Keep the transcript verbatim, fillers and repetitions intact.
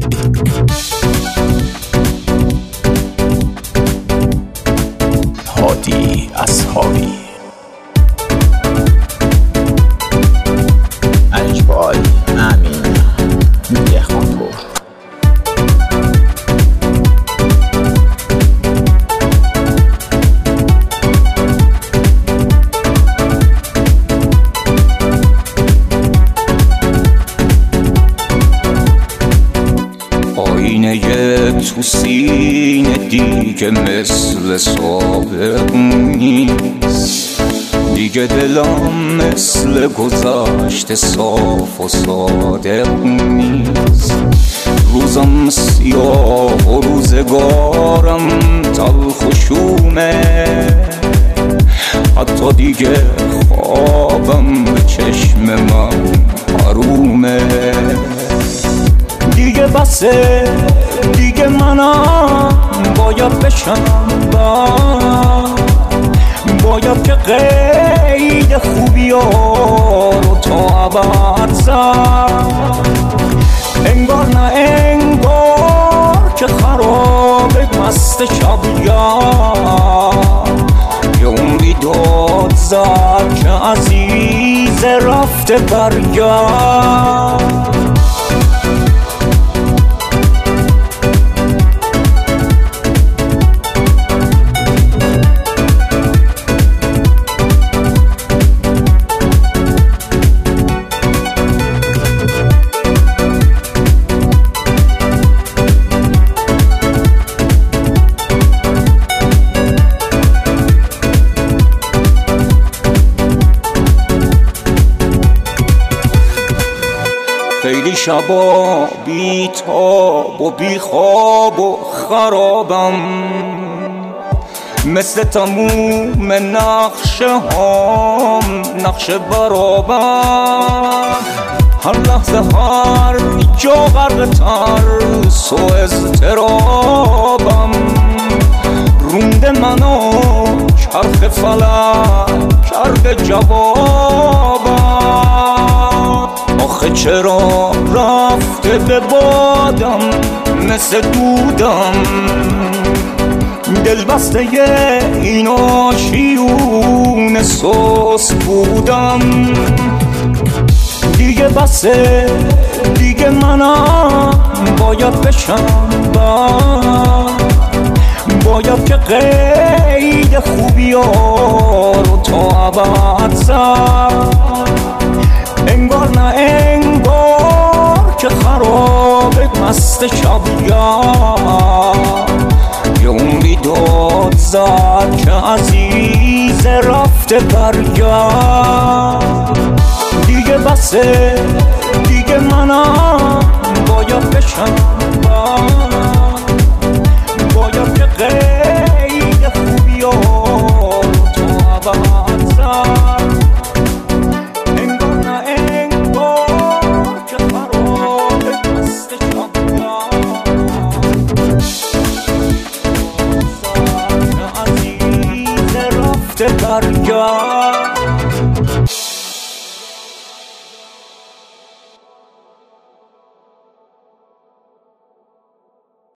هادی اصحابی اجبال امین دهخانپور. آینه تو سینه دیگه مثل سابق نیست، دیگه دلم مثل گذشته صاف و صادق نیست. روزم سیاه و روزگارم تلخ و شومه، حتی دیگه خوابم به چشم من حرومه. دیگه بسه دیگه منم باید بشم با باید که قید خوبی ها رو تا ابد زد. انگار نه انگار که خراب مست شبیار یه عمری داد زد که عزیز رفته برگرد. خیلی شبا بی تاب و بی خواب و خرابم، مثل تموم نقشه هام نقشه برابم. هر لحظه هر جا غرق ترس و اضطرابم، رونده منو چرخ فلک کرده جوابم. آخه چرا رفته به بادم مثل دودم، دل بسته این آشیون سوس بودم. دیگه بسه دیگه منم باید بشم با باید که قید خوبی ها رو تا ابد زد. انگار نه انگار که خراب مست شبیار یه عمری داد زد که عزیز رفته برگرد. دیگه بسه دیگه منم باید بشم با باید که قید خوبی ها رو تا ابد زد. برگرد